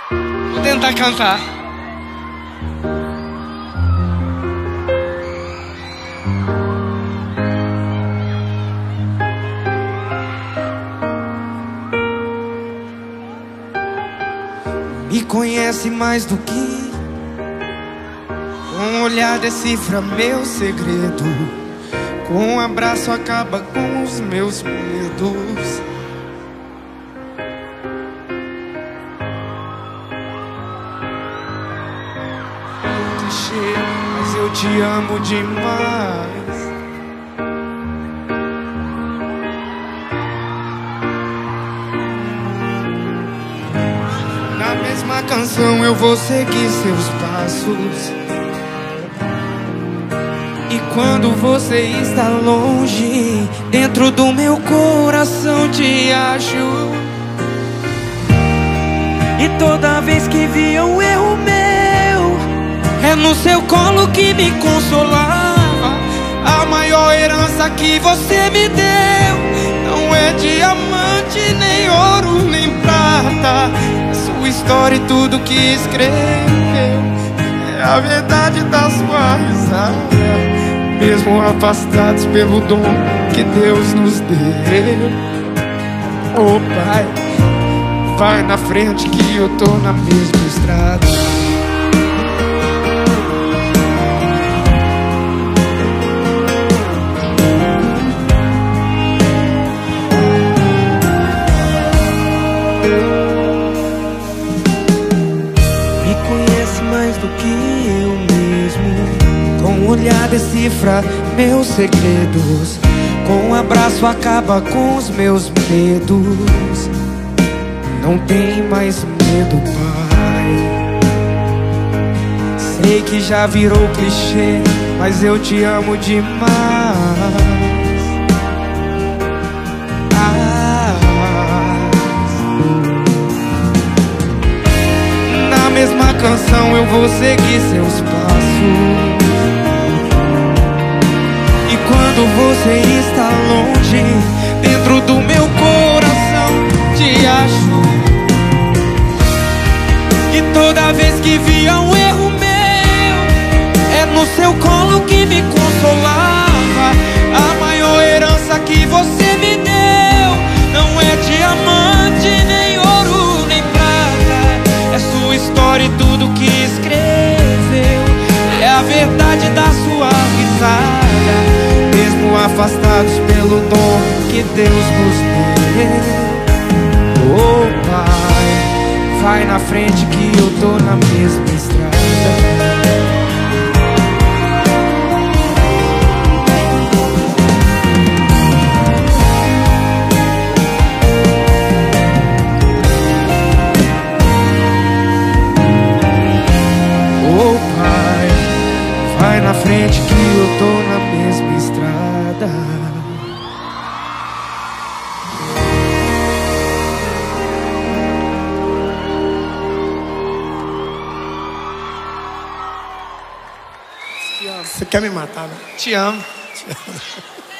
Vou tentar cantar. Me conhece mais do que com um olhar decifra meu segredo. Com um abraço acaba com os meus medos. Clichê, mas eu te amo demais. Na mesma canção eu vou seguir seus passos. E quando você está longe, dentro do meu coração te acho. E toda vez que via um erro meu, é no seu colo que me consolava. A maior herança que você me deu não é diamante, nem ouro, nem prata. É sua história e tudo que escreveu. É a verdade da sua risada. Mesmo afastados pelo dom que Deus nos deu. Oh Pai, vai na frente que eu tô na mesma estrada. Me conhece mais do que eu mesmo. Com um olhar decifra meus segredos. Com um abraço acaba com os meus medos. Não tem mais medo, Pai. Sei que já virou clichê, mas eu te amo demais. Na mesma canção eu vou seguir seus passos. E quando você está longe, dentro do meu coração te acho. E toda vez que via um erro meu, é no seu colo que me consolava. A maior herança que você me deu não é diamante, nem ouro, nem prata. É sua história e tudo que escreveu. É a verdade da sua risada. Mesmo afastados pelo dom que Deus nos deu. Oh Pai, vai na frente que eu tô na mesma estrada. Oh Pai, vai na frente que eu tô na mesma estrada. Você quer me matar, né? Te amo. Te amo.